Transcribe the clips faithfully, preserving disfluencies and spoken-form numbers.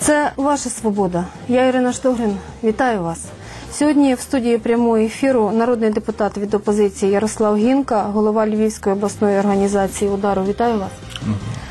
Це ваша свобода. Я Ірина Штогрин. Вітаю вас. Сьогодні в студії прямого ефіру народний депутат від опозиції Ярослав Гінка, голова Львівської обласної організації «Удару». Вітаю вас. Угу.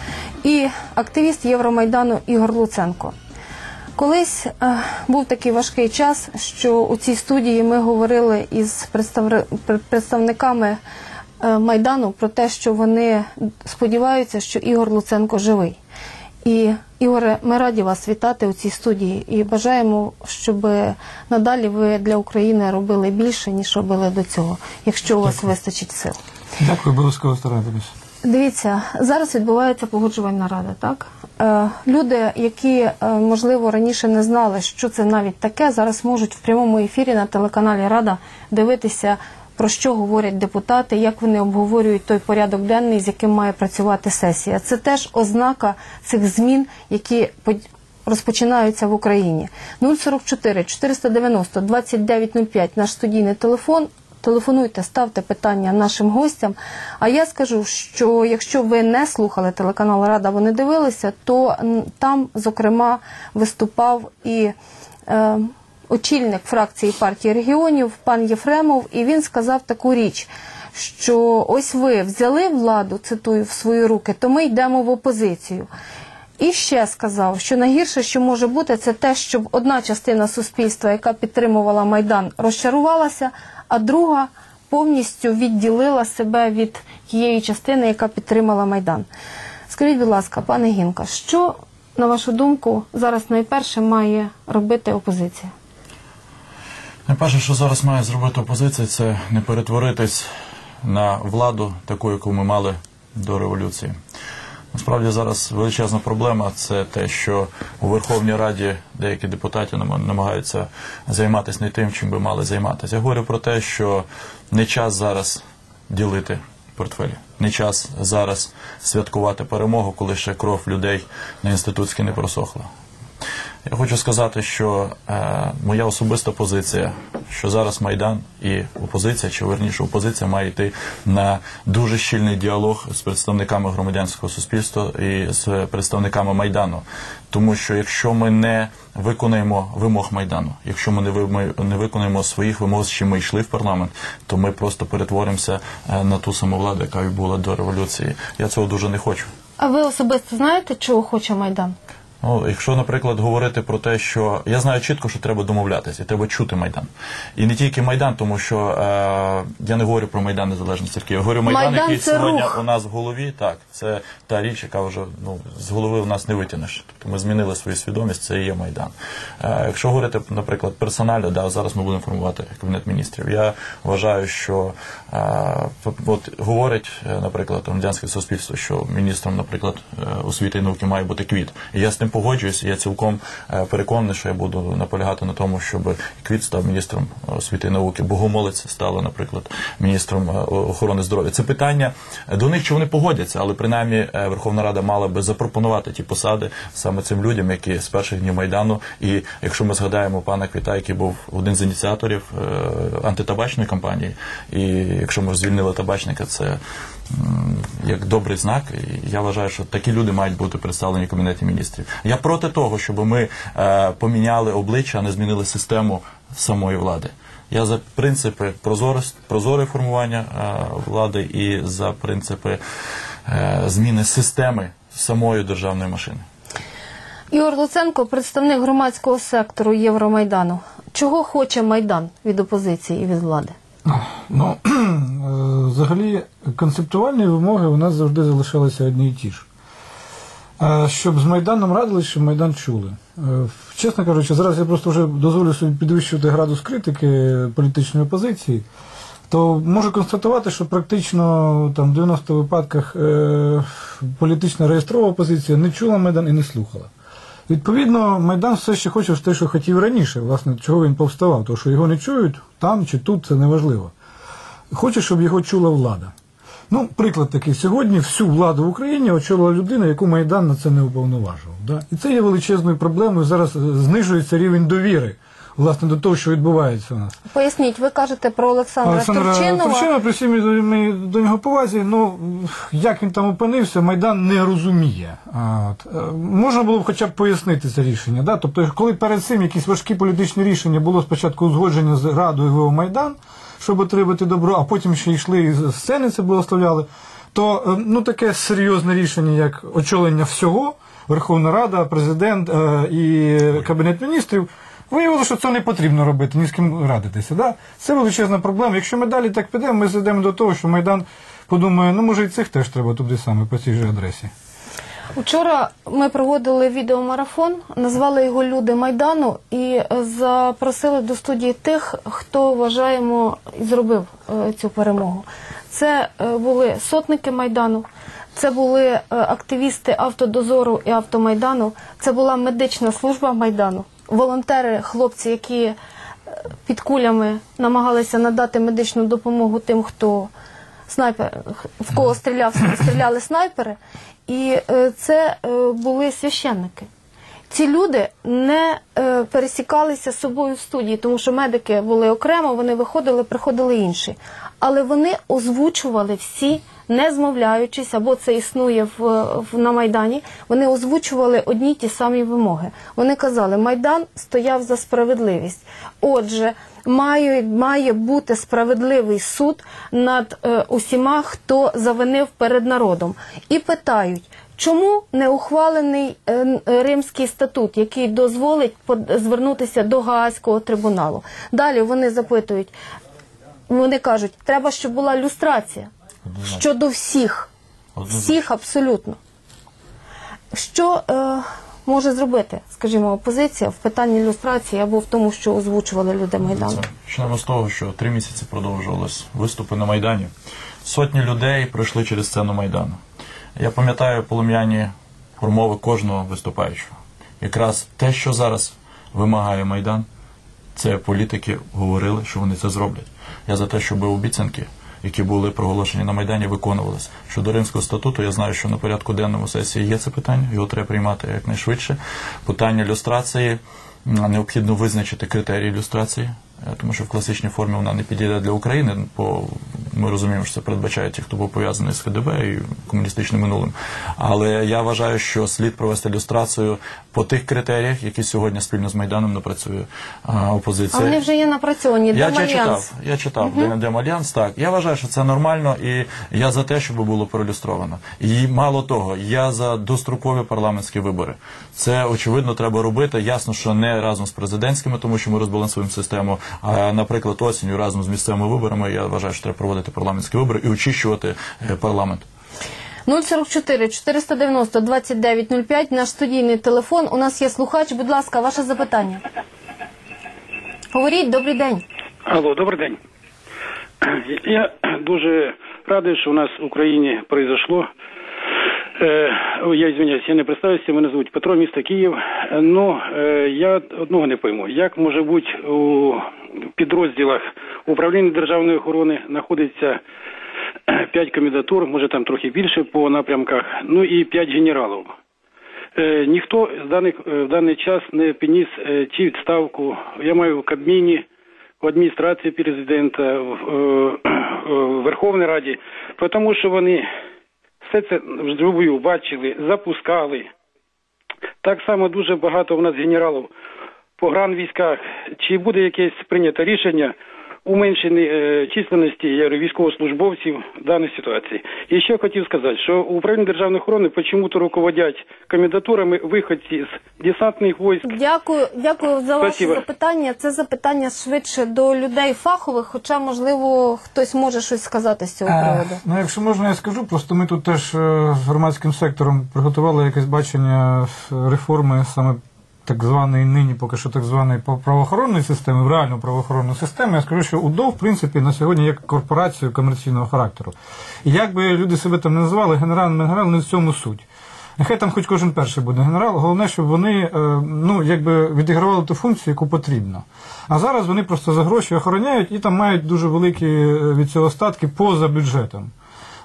І активіст Євромайдану Ігор Луценко. Колись е, був такий важкий час, що у цій студії ми говорили із представ... представниками е, Майдану про те, що вони сподіваються, що Ігор Луценко живий. І, Ігоре, ми раді вас вітати у цій студії і бажаємо, щоб надалі ви для України робили більше, ніж робили до цього, якщо у вас Дякую. вистачить сил. Дякую, обов'язково старатимусь. Дивіться, зараз відбувається погоджувальна рада, так? Е, люди, які, е, можливо, раніше не знали, що це навіть таке, зараз можуть в прямому ефірі на телеканалі «Рада» дивитися, про що говорять депутати, як вони обговорюють той порядок денний, з яким має працювати сесія. Це теж ознака цих змін, які розпочинаються в Україні. нуль сорок чотири чотириста дев'яносто двадцять дев'ять нуль п'ять наш студійний телефон. Телефонуйте, ставте питання нашим гостям. А я скажу, що якщо ви не слухали телеканал «Рада», ви не дивилися, то там, зокрема, виступав і е, очільник фракції партії регіонів, пан Єфремов, і він сказав таку річ, що ось ви взяли владу, цитую, в свої руки, то ми йдемо в опозицію. І ще сказав, що найгірше, що може бути, це те, щоб одна частина суспільства, яка підтримувала Майдан, розчарувалася, а друга повністю відділила себе від тієї частини, яка підтримала Майдан. Скажіть, будь ласка, пане Гінка, що, на вашу думку, зараз найперше має робити опозиція? Найперше, що зараз має зробити опозиція, це не перетворитись на владу, таку, яку ми мали до революції. Насправді зараз величезна проблема – це те, що у Верховній Раді деякі депутати намагаються займатися не тим, чим би мали займатися. Я говорю про те, що не час зараз ділити портфелі, не час зараз святкувати перемогу, коли ще кров людей на інститутській не просохла. Я хочу сказати, що е, моя особиста позиція, що зараз Майдан і опозиція, чи верніше опозиція, має йти на дуже щільний діалог з представниками громадянського суспільства і з представниками Майдану. Тому що якщо ми не виконаємо вимог Майдану, якщо ми не, ви, не виконаємо своїх вимог, з чим ми йшли в парламент, то ми просто перетворимося на ту саму владу, яка і була до революції. Я цього дуже не хочу. А ви особисто знаєте, чого хоче Майдан? Ну, якщо, наприклад, говорити про те, що я знаю чітко, що треба домовлятися, і треба чути Майдан. І не тільки Майдан, тому що е, я не говорю про Майдан Незалежності, я говорю Майдан, Майдан який сьогодні рух. у нас в голові, так, це та річ, яка вже ну, з голови у нас не витягнеш. Тобто ми змінили свою свідомість, це і є Майдан. Е, якщо говорити, наприклад, персонально, да, зараз ми будемо формувати Кабінет міністрів, я вважаю, що е, от говорить, наприклад, громадянське суспільство, що міністром, наприклад, освіти і науки має бути Квіт. І я з тим погоджуюся, я цілком переконаний, що я буду наполягати на тому, щоб Квіт став міністром освіти і науки, Богомолець стала, наприклад, міністром охорони здоров'я. Це питання до них, чи вони погодяться, але принаймні Верховна Рада мала би запропонувати ті посади саме цим людям, які з перших днів Майдану, і якщо ми згадаємо пана Квіта, який був один з ініціаторів антитабачної кампанії, і якщо ми звільнили табачника, це як добрий знак. І я вважаю, що такі люди мають бути представлені в Кабінеті міністрів. Я проти того, щоб ми е, поміняли обличчя, а не змінили систему самої влади. Я за принципи прозоре формування е, влади і за принципи е, зміни системи самої державної машини. Ігор Луценко, представник громадського сектору Євромайдану. Чого хоче Майдан від опозиції і від влади? Ну, взагалі, концептуальні вимоги у нас завжди залишалися одні і ті ж. Щоб з Майданом радились, щоб Майдан чули. Чесно кажучи, зараз я просто вже дозволю собі підвищувати градус критики політичної опозиції, то можу констатувати, що практично там, в дев'яноста випадках е, політична реєстрована опозиція не чула Майдан і не слухала. Відповідно, Майдан все ще хоче те, що хотів раніше, власне, чого він повставав, тому що його не чують там чи тут, це неважливо. Хоче, щоб його чула влада. Ну, приклад такий, сьогодні всю владу в Україні очолила людина, яку Майдан на це не уповноважував. Да? І це є величезною проблемою, зараз знижується рівень довіри власне, до того, що відбувається у нас. Поясніть, ви кажете про Олександра, Олександра Турчинова. Турчинова, при всій ми до нього повазі, ну, як він там опинився, Майдан не розуміє. А, от. Е, Можна було б хоча б пояснити це рішення. Да? Тобто, коли перед цим якісь важкі політичні рішення було спочатку узгодження з Радою ВО Майдан, щоб отримати добро, а потім ще йшли і з сцени це благословляли, то е, ну, таке серйозне рішення, як очолення всього, Верховна Рада, Президент е, і Кабінет міністрів, виявилося, що це не потрібно робити, ні з ким радитися. Да? Це величезна проблема. Якщо ми далі так підемо, ми зайдемо до того, що Майдан подумає, ну може і цих теж треба туди саме, по цій же адресі. Учора ми проводили відеомарафон, назвали його «Люди Майдану» і запросили до студії тих, хто, вважаємо, і зробив е, цю перемогу. Це е, були сотники Майдану, це були е, активісти Автодозору і Автомайдану, це була медична служба Майдану, волонтери, хлопці, які е, під кулями намагалися надати медичну допомогу тим, хто снайпер, в кого стріляв, стріляли снайпери. І е, це е, були священники. Ці люди не е, пересікалися з собою в студії, тому що медики були окремо, вони виходили, приходили інші. Але вони озвучували всі, не змовляючись, або це існує в, в, на Майдані, вони озвучували одні й ті самі вимоги. Вони казали, Майдан стояв за справедливість. Отже, має, має бути справедливий суд над е, усіма, хто завинив перед народом. І питають, чому не ухвалений е, Римський статут, який дозволить под, звернутися до Гаазького трибуналу. Далі вони запитують, вони кажуть, треба, щоб була люстрація. Щодо всіх. Всіх абсолютно. Що е, може зробити, скажімо, опозиція в питанні люстрації або в тому, що озвучували люди Майдану? Почнемо з того, що три місяці продовжувалися виступи на Майдані. Сотні людей пройшли через сцену Майдану. Я пам'ятаю полум'яні промови кожного виступаючого. Якраз те, що зараз вимагає Майдан, це політики говорили, що вони це зроблять. Я за те, щоб обіцянки, які були проголошені на Майдані, виконувалися. Щодо Римського статуту, я знаю, що на порядку денному сесії є це питання, його треба приймати якнайшвидше. Питання люстрації, необхідно визначити критерії люстрації, тому що в класичній формі вона не підійде для України, бо ми розуміємо, що це передбачає ті, хто був пов'язаний з КДБ і комуністичним минулим. Але я вважаю, що слід провести люстрацію по тих критеріях, які сьогодні спільно з Майданом напрацює а, опозиція. А вони вже є напрацьовані. Я Демальянс. читав, я читав угу. Демальянс, так. Я вважаю, що це нормально, і я за те, щоб було пролюстровано. І мало того, я за дострокові парламентські вибори. Це, очевидно, треба робити. Ясно, що не разом з президентськими, тому що ми розбалансуємо систему, а, наприклад, осінню разом з місцевими виборами. Я вважаю, що треба проводити парламентські вибори і очищувати парламент. нуль сорок чотири чотириста дев'яносто двадцять дев'ять нуль п'ять, наш студійний телефон. У нас є слухач. Будь ласка, ваше запитання. Говоріть, добрий день. Алло, добрий день. Я дуже радий, що у нас в Україні произошло. Я извиняюсь, я не представився, мене звуть Петро, місто Київ. Ну, я одного не пойму. Як може бути у підрозділах управління державної охорони знаходиться п'ять кандидатур, може там трохи більше по напрямках, ну і п'ять генералів. Е, ніхто в даний, в даний час не підніс е, ті відставку. Я маю в Кабміні, в адміністрації президента, в, е, в Верховній Раді, тому що вони все це вживу бачили, запускали. Так само дуже багато у нас генералів по гранвійськах. Чи буде якесь прийнято рішення уменшені е, численності військовослужбовців в даній ситуації. І ще хотів сказати, що управління державної охорони почему-то руководять кандидатурами виходці з десантних військ. Дякую, дякую за ваше Спасибо. запитання. Це запитання швидше до людей фахових, хоча, можливо, хтось може щось сказати з цього приводу. Е, ну, якщо можна, я скажу, просто ми тут теж е, з громадським сектором приготували якесь бачення реформи саме так званої нині, поки що так званої правоохоронної системи, в реальну правоохоронну систему. Я скажу, що УДО, в принципі, на сьогодні є корпорацією комерційного характеру. І як би люди себе там не називали, генерал, не генерал, не в цьому суть. Нехай там хоч кожен перший буде генерал, головне, щоб вони, ну, якби відігравали ту функцію, яку потрібно. А зараз вони просто за гроші охороняють і там мають дуже великі від цього статки поза бюджетом.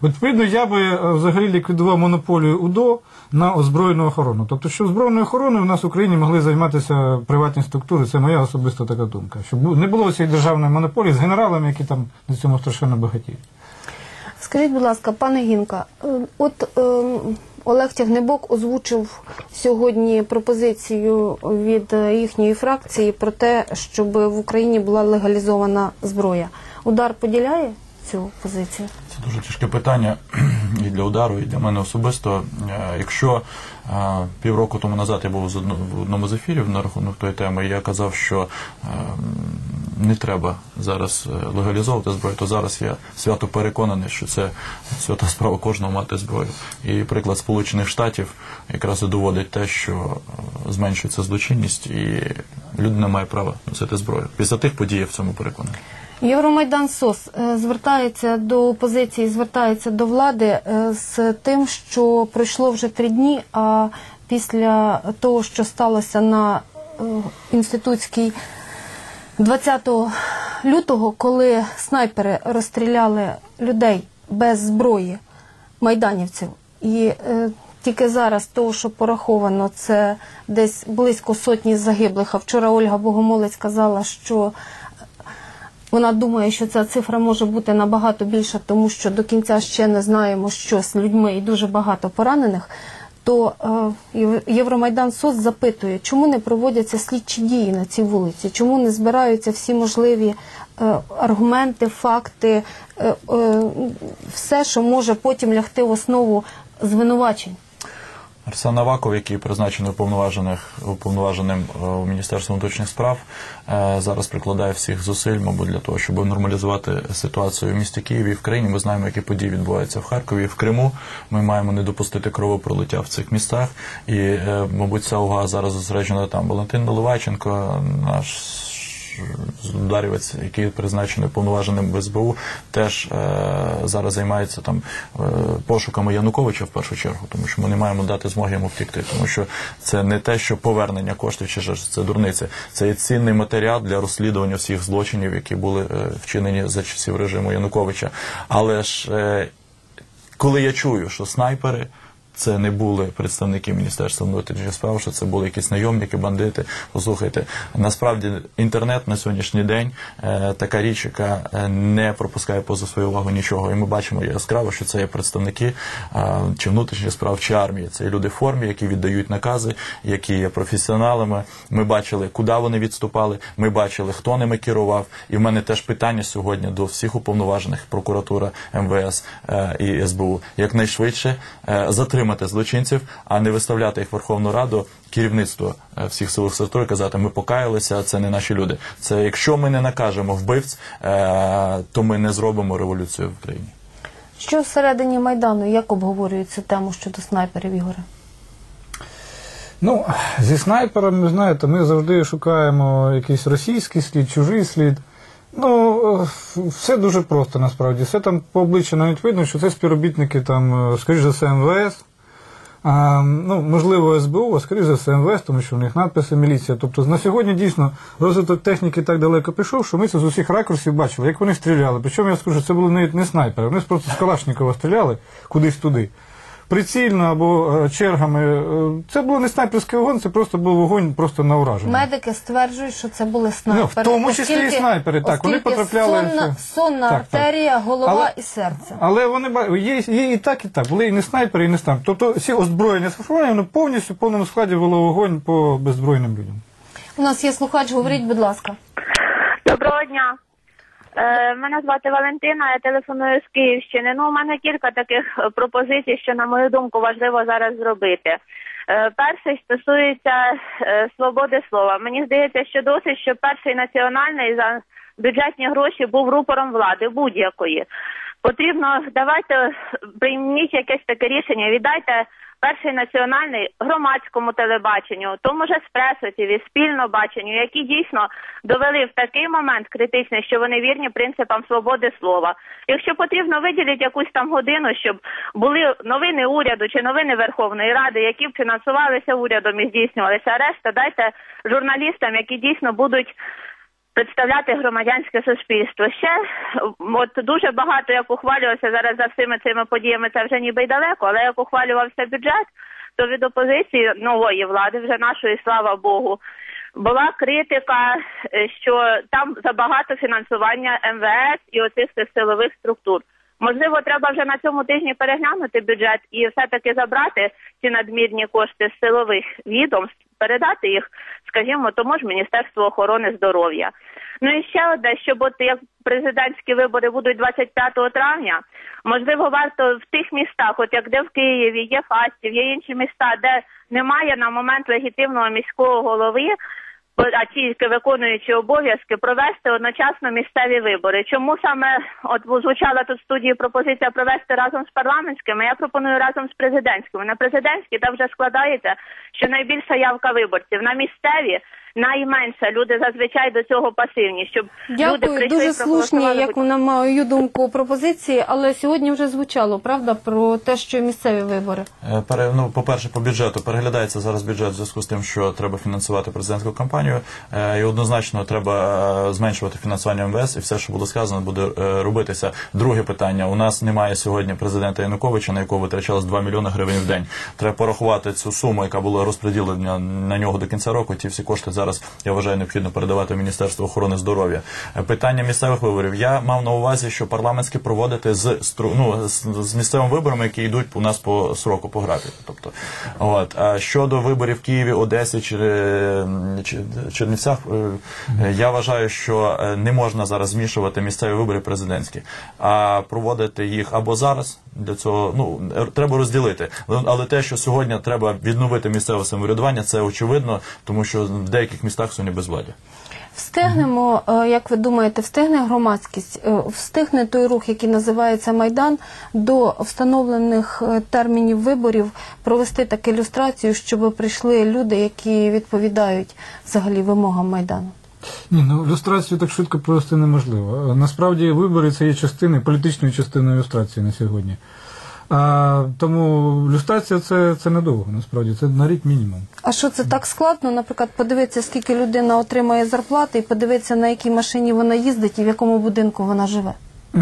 Відповідно, я би е, взагалі ліквідував монополію УДО на озброєну охорону. Тобто, що збройною охороною в нас в Україні могли займатися приватні структури, це моя особиста така думка. Щоб не було цієї державної монополії з генералами, які там на цьому страшенно багатіють. Скажіть, будь ласка, пане Гінка, е, от е, Олег Тягнебок озвучив сьогодні пропозицію від е, їхньої фракції про те, щоб в Україні була легалізована зброя. Удар поділяє цю позицію? Це дуже тяжке питання і для удару, і для мене особисто. Е, Якщо е, півроку тому назад я був з одно- в одному з ефірів на рахунок тої теми, і я казав, що е, не треба зараз е, легалізовувати зброю, то зараз я свято переконаний, що це свята справа кожного мати зброю. І приклад Сполучених Штатів якраз і доводить те, що е, зменшується злочинність, і людина має право носити зброю. Після тих подій я в цьому переконаний. Євромайдан СОС е, звертається до опозиції, звертається до влади е, з тим, що пройшло вже три дні, а після того, що сталося на е, інститутській двадцятого лютого, коли снайпери розстріляли людей без зброї, майданівців, і е, тільки зараз того, що пораховано, це десь близько сотні загиблих, а вчора Ольга Богомолець казала, що вона думає, що ця цифра може бути набагато більша, тому що до кінця ще не знаємо, що з людьми і дуже багато поранених, то е, Євромайдан СОС запитує, чому не проводяться слідчі дії на цій вулиці, чому не збираються всі можливі е, аргументи, факти, е, е, все, що може потім лягти в основу звинувачень. Арсен Аваков, який призначений уповноважених, уповноваженим е, у Міністерстві внутрішніх справ, е, зараз прикладає всіх зусиль, мабуть, для того, щоб нормалізувати ситуацію в місті Києві і в країні. Ми знаємо, які події відбуваються в Харкові і в Криму. Ми маємо не допустити кровопролиття в цих містах. І, е, мабуть, ця увага зараз зосереджена там. Валентин Наливайченко, наш ударівець, який призначений уповноваженим в СБУ, теж е, зараз займається там е, пошуками Януковича в першу чергу, тому що ми не маємо дати змоги йому втікти, тому що це не те, що повернення коштів чи ж це дурниці, це є цінний матеріал для розслідування всіх злочинів, які були е, вчинені за часів режиму Януковича. Але ж е, коли я чую, що снайпери це не були представники Міністерства внутрішніх справ, що це були якісь найомники, бандити. Послухайте, насправді інтернет на сьогоднішній день е, така річ, яка не пропускає поза свою увагу нічого. І ми бачимо яскраво, що це є представники е, чи внутрішніх справ, чи армії. Це люди в формі, які віддають накази, які є професіоналами. Ми бачили, куди вони відступали, ми бачили, хто ними керував. І в мене теж питання сьогодні до всіх уповноважених, прокуратура, ем ве ес е, і ес бе у, якнайшвидше е, затримати злочинців, а не виставляти їх в Верховну Раду, керівництво всіх силових структур, і казати, ми покаялися, це не наші люди. Це якщо ми не накажемо вбивць, то ми не зробимо революцію в країні. Що всередині Майдану, як обговорюють цю тему щодо снайперів, Ігоре? Ну, зі снайперами, знаєте, ми завжди шукаємо якийсь російський слід, чужий слід. Ну, все дуже просто, насправді. Все там по обличчю навіть видно, що це співробітники, там, скоріш за все, ем ве ес, а, ну, можливо, ес бе у, а скоріш за все, ем ве ес, тому що в них надписи міліція. Тобто на сьогодні дійсно розвиток техніки так далеко пішов, що ми це з усіх ракурсів бачили, як вони стріляли. Причому я скажу, це були навіть не снайпери, вони просто з Калашникова стріляли кудись туди. Прицільно або е, чергами. Це було не снайперський вогонь, це просто був вогонь просто на ураження. Медики стверджують, що це були снайпери. Ну, в тому числі і снайпери, так, вони потрапляли... Сонна, сонна так, артерія, так. голова але, і серце. Але вони є, є і так, і так. Були і не снайпери, і не снайпери. Тобто всі озброєння сформовані, воно повністю в повному складі вело вогонь по беззбройним людям. У нас є слухач, говоріть, будь ласка. Доброго дня. Е, мене звати Валентина, я телефоную з Київщини. Ну, у мене кілька таких пропозицій, що, на мою думку, важливо зараз зробити. Е, перший стосується е, свободи слова. Мені здається, що досить, що перший національний за бюджетні гроші був рупором влади будь-якої. Потрібно, давайте прийміть якесь таке рішення, віддайте перший національний громадському телебаченню, тому ж еспресо-тіві, спільно баченню, які дійсно довели в такий момент критичний, що вони вірні принципам свободи слова. Якщо потрібно, виділіть якусь там годину, щоб були новини уряду чи новини Верховної Ради, які б фінансувалися урядом і здійснювалися. А решта дайте журналістам, які дійсно будуть представляти громадянське суспільство. Ще от дуже багато як ухвалювався зараз за всіми цими подіями, це вже ніби й далеко, але як ухвалювався бюджет, то від опозиції нової влади, вже нашої, слава Богу, була критика, що там забагато фінансування ем ве ес і оцих цих силових структур. Можливо, треба вже на цьому тижні переглянути бюджет і все-таки забрати ці надмірні кошти з силових відомств, передати їх, скажімо, тому ж Міністерству охорони здоров'я. Ну і ще одне, щоб от як президентські вибори будуть двадцять п'ятого травня, можливо, варто в тих містах, от як де в Києві, є Фастів, є інші міста, де немає на момент легітимного міського голови, а тільки виконуючи обов'язки, провести одночасно місцеві вибори. Чому саме от звучала тут в студії пропозиція провести разом з парламентськими? Я пропоную разом з президентськими. На президентські там вже складається, що найбільша явка виборців. На місцеві найменша. Люди зазвичай до цього пасивні, щоб люди Дякую, прийшли дуже і слушні, проголосували. як на мою думку, пропозиції, але сьогодні вже звучало, правда, про те, що місцеві вибори. Е, пере- Ну, по-перше, по бюджету. Переглядається зараз бюджет в зв'язку з тим, що треба фінансувати президентську кампанію. Е, І однозначно треба е, зменшувати фінансування ем ве ес, і все, що було сказано, буде е, робитися. Друге питання. У нас немає сьогодні президента Януковича, на якого витрачалось два мільйони гривень в день. Треба порахувати цю суму, яка була розподілена на нього до кінця року. Ті всі кошти зараз, я вважаю, необхідно передавати в Міністерство охорони здоров'я. Е, Питання місцевих виборів. Я мав на увазі, що парламентські проводити з, стру- ну, з, з місцевими виборами, які йдуть у нас по сроку, по графіку. Тобто, от. А щодо виборів в Києві, Одесі чи, чи Чернівцях, е, я вважаю, що е, не можна зараз змішувати місцеві вибори президентські, а проводити їх або зараз, для цього, ну, е, треба розділити. Але- Але те, що сьогодні треба відновити місцеве самоврядування, це очевидно, тому що в деяких містах сьогодні безвладдя. Встигнемо, е, як ви думаєте, встигне громадськість, е, встигне той рух, який називається Майдан, до встановлених е, термінів виборів провести таку ілюстрацію, щоб прийшли люди, які відповідають взагалі вимогам Майдану? Ні, ну ілюстрацію так швидко провести неможливо. Насправді вибори це є частиною, політичною частиною ілюстрації на сьогодні. А, тому ілюстрація це, це недовго, насправді, це на рік мінімум. А що це так складно? Наприклад, подивитися, скільки людина отримає зарплати, і подивитися, на якій машині вона їздить і в якому будинку вона живе?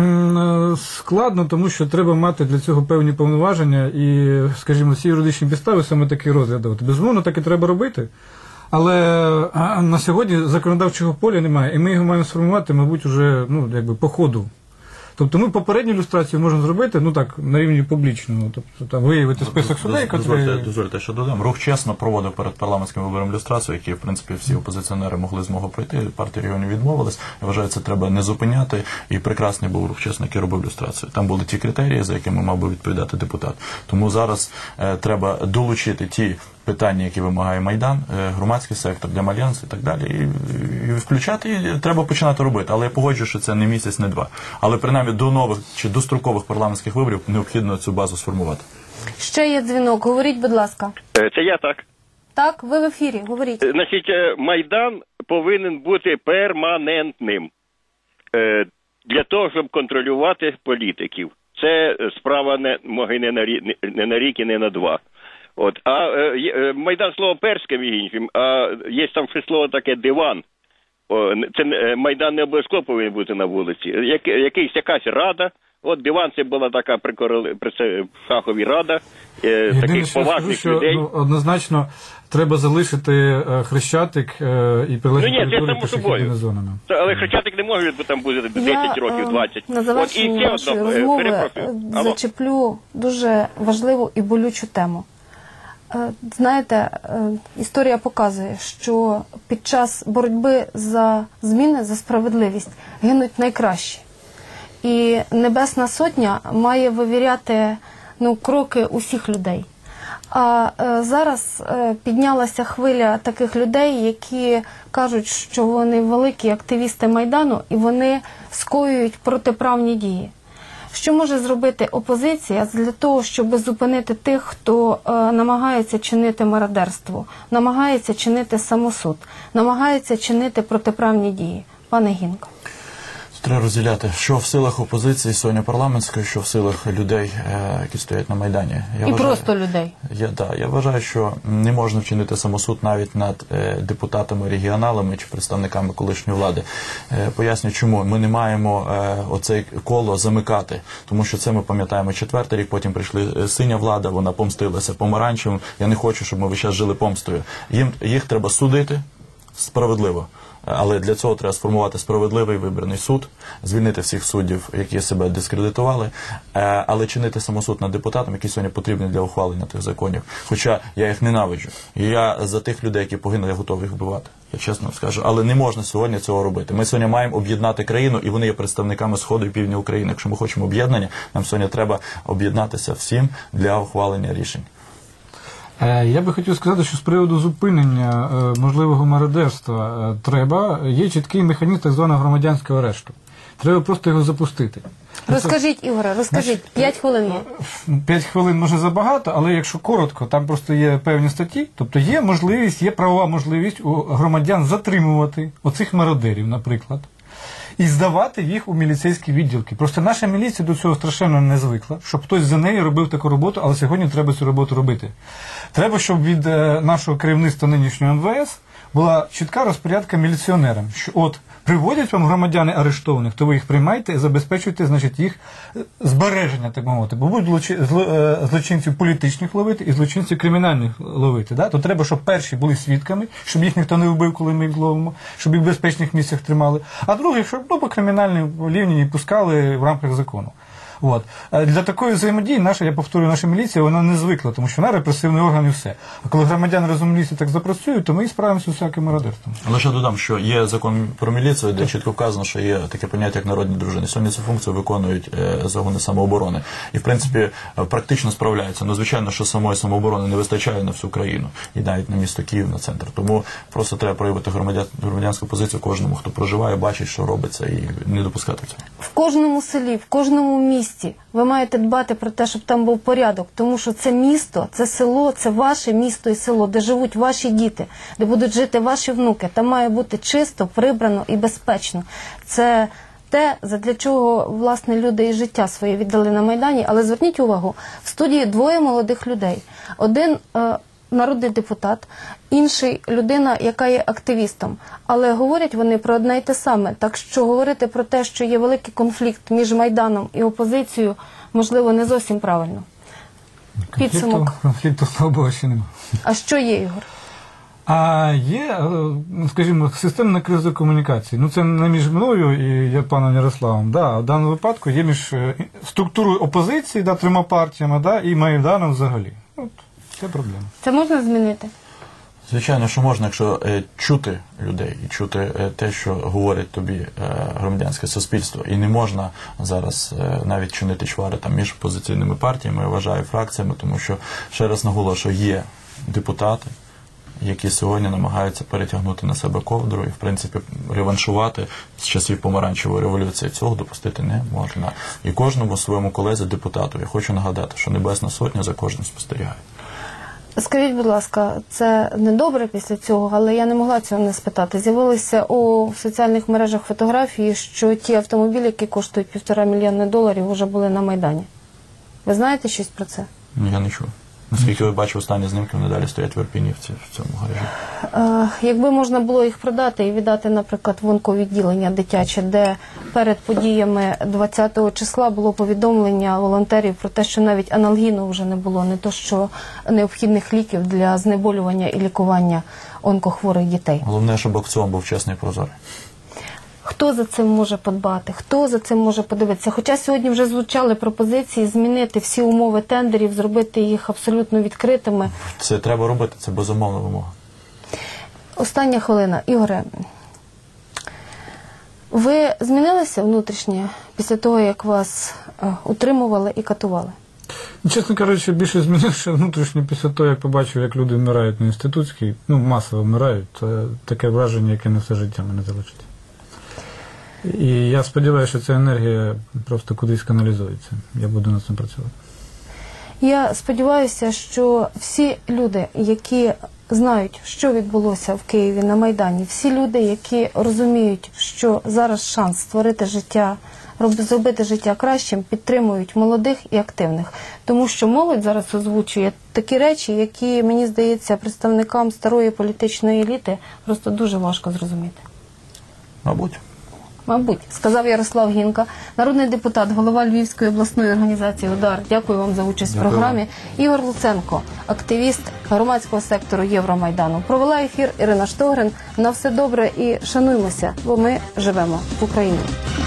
М, Складно, тому що треба мати для цього певні повноваження і, скажімо, всі юридичні підстави саме такі розглядати. Безумовно, так і треба робити. Але а, на сьогодні законодавчого поля немає, і ми його маємо сформувати, мабуть, уже, ну, якби по ходу. Тобто ми попередню ілюстрацію можемо зробити, ну так, на рівні публічного, тобто там виявити список судей, Дозвольте, які... дозвольте, що додам. Рух чесно проводив перед парламентським вибором ілюстрацію, які, в принципі, всі опозиціонери могли змогу пройти, партії регіонів відмовились. Я вважаю, це треба не зупиняти, і прекрасний був рух чесно, який робив ілюстрацію. Там були ті критерії, за якими мав би відповідати депутат. Тому зараз е, треба долучити ті питання, які вимагає Майдан, е, громадський сектор, Демальянс і так далі, і, і включати, і треба починати робити. Але я погоджую, що це не місяць, не два. Але принаймні до нових чи дострокових парламентських виборів необхідно цю базу сформувати. Ще є дзвінок, говоріть, будь ласка. Е, Це я так. Так, ви в ефірі, говоріть. Е, Значить, е, Майдан повинен бути перманентним е, для того, щоб контролювати політиків. Це справа не, може, не на, рі- не на рік і не на два. От. А е, є- Майдан слово перське, між іншим, а є там ще слово таке диван. О, це е, Майдан не обов'язково повинен бути на вулиці. Як, якийсь якась рада. От диван це була така при, короли, при це, шаховій рада, е, Єдине, таких що я скажу, поважних що людей. ну, однозначно треба залишити е, Хрещатик е, і прилеглі Ну, ні, це території само собою. пішохідними зонами. Та, але Хрещатик не може там бути десять Я, років, е, двадцять. На От і завершення ще нашої одно, е, розмови перепрошую. е, Алло. зачеплю дуже важливу і болючу тему. Е, Знаєте, е, історія показує, що під час боротьби за зміни, за справедливість гинуть найкращі. І Небесна Сотня має вивіряти, ну, кроки усіх людей. А е, зараз е, піднялася хвиля таких людей, які кажуть, що вони великі активісти Майдану і вони скоюють протиправні дії. Що може зробити опозиція для того, щоб зупинити тих, хто е, намагається чинити мародерство, намагається чинити самосуд, намагається чинити протиправні дії? Пане Гінко. Треба розділяти, що в силах опозиції сьогодні парламентської, що в силах людей, е, які стоять на Майдані. Я І вважаю, просто людей. Я, да, я вважаю, що не можна вчинити самосуд навіть над е, депутатами, регіоналами чи представниками колишньої влади. Е, поясню, чому. Ми не маємо е, оцей коло замикати, тому що це ми пам'ятаємо четвертий рік, потім прийшли е, синя влада, вона помстилася помаранчевим. Я не хочу, щоб ми весь час жили помстою. Їм, їх треба судити справедливо. Але для цього треба сформувати справедливий вибірний суд, звільнити всіх суддів, які себе дискредитували, але чинити самосуд над депутатами, які сьогодні потрібні для ухвалення тих законів. Хоча я їх ненавиджу. І я за тих людей, які погинули, я готовий їх вбивати. Я чесно скажу. Але не можна сьогодні цього робити. Ми сьогодні маємо об'єднати країну, і вони є представниками Сходу і Півдня України. Якщо ми хочемо об'єднання, нам сьогодні треба об'єднатися всім для ухвалення рішень. Я би хотів сказати, що з приводу зупинення е, можливого мародерства е, треба, є чіткий механізм так званого громадянського арешту. Треба просто його запустити. Розкажіть, Ігоре, розкажіть, п'ять хвилин є. П'ять хвилин може забагато, але якщо коротко, там просто є певні статті, тобто є можливість, є правова можливість у громадян затримувати оцих мародерів, наприклад, і здавати їх у міліцейські відділки. Просто наша міліція до цього страшенно не звикла, щоб хтось за неї робив таку роботу, але сьогодні треба цю роботу робити. Треба, щоб від е, нашого керівництва нинішнього ем ве ес була чітка розпорядка міліціонерам, що от приводять вам громадяни арештованих, то ви їх приймаєте і забезпечуєте, значить, їх збереження, так мовити. Бо будуть злочин, зло, е, злочинців політичних ловити і злочинців кримінальних ловити. Да? То треба, щоб перші були свідками, щоб їх ніхто не вбив, коли ми їх ловимо, щоб їх в безпечних місцях тримали. А друге, щоб ну, по кримінальній рівні пускали в рамках закону. От. Для такої взаємодії наша, я повторюю, наша міліція, вона не звикла, тому що вона репресивний орган і все. А коли громадяни разом міліції так запрацюють, то ми і справимося з усяким мародерством. Але ще додам, що є закон про міліцію, де чітко вказано, що є таке поняття, як народні дружини. Сьогодні цю функцію виконують е, загони самооборони. І, в принципі, практично справляються. Ну, звичайно, що самої самооборони не вистачає на всю країну. І навіть на місто Київ, на центр. Тому просто треба проявити громадян, громадянську позицію кожному, хто проживає, бачить, що робиться, і не допускати цього. В кожному селі, в кожному місті ви маєте дбати про те, щоб там був порядок, тому що це місто, це село, це ваше місто і село, де живуть ваші діти, де будуть жити ваші внуки. Там має бути чисто, прибрано і безпечно. Це те, задля чого, власне, люди і життя своє віддали на Майдані. Але зверніть увагу, в студії двоє молодих людей. Один е, народний депутат, інший людина, яка є активістом. Але говорять вони про одне й те саме. Так що говорити про те, що є великий конфлікт між Майданом і опозицією, можливо, не зовсім правильно. Підсумок. Конфлікту, слава Богу, ще немає. А що є, Ігор? А є, скажімо, системна криза комунікації. Ну, це не між мною і я, паном Ярославом. Да, в даному випадку є між структурою опозиції, да, трьома партіями, да, і Майданом взагалі. От, це проблема. Це можна змінити? Звичайно, що можна, якщо е, чути людей і чути е, те, що говорить тобі е, громадянське суспільство. І не можна зараз е, навіть чинити чвари там між опозиційними партіями, я вважаю, фракціями, тому що, ще раз наголошую, є депутати, які сьогодні намагаються перетягнути на себе ковдру і, в принципі, реваншувати з часів помаранчевої революції. Цього допустити не можна. І кожному своєму колезі депутату я хочу нагадати, що Небесна Сотня за кожним спостерігає. Скажіть, будь ласка, це недобре після цього, але я не могла цього не спитати. З'явилися у соціальних мережах фотографії, що ті автомобілі, які коштують півтора мільйони доларів, вже були на Майдані. Ви знаєте щось про це? Я не чув. Наскільки ви бачите, останні знімки, вони далі стоять в Ірпіні в цьому гаражі. Е, якби можна було їх продати і віддати, наприклад, в онковідділення дитяче, де перед подіями двадцятого числа було повідомлення волонтерів про те, що навіть аналгіну вже не було, не то що необхідних ліків для знеболювання і лікування онкохворих дітей. Головне, щоб аукціон був чесний і прозорий. Хто за цим може подбати? Хто за цим може подивитися? Хоча сьогодні вже звучали пропозиції змінити всі умови тендерів, зробити їх абсолютно відкритими. Це треба робити, це безумовна вимога. Остання хвилина. Ігоре, ви змінилися внутрішньо після того, як вас е, утримували і катували? Чесно кажучи, більше змінився внутрішньо після того, як побачив, як люди вмирають на інститутській, ну, масово вмирають. Це таке враження, яке на все життя мене залишить. І я сподіваюся, що ця енергія просто кудись каналізується. Я буду над цим працювати. Я сподіваюся, що всі люди, які знають, що відбулося в Києві на Майдані, всі люди, які розуміють, що зараз шанс створити життя, роб- зробити життя кращим, підтримують молодих і активних. Тому що молодь зараз озвучує такі речі, які, мені здається, представникам старої політичної еліти просто дуже важко зрозуміти. Мабуть. Мабуть, сказав Ярослав Гінка, народний депутат, голова Львівської обласної організації «Удар». Дякую вам за участь в програмі. Ігор Луценко, активіст громадського сектору Євромайдану. Провела ефір Ірина Штогрин. На все добре і шануймося, бо ми живемо в Україні.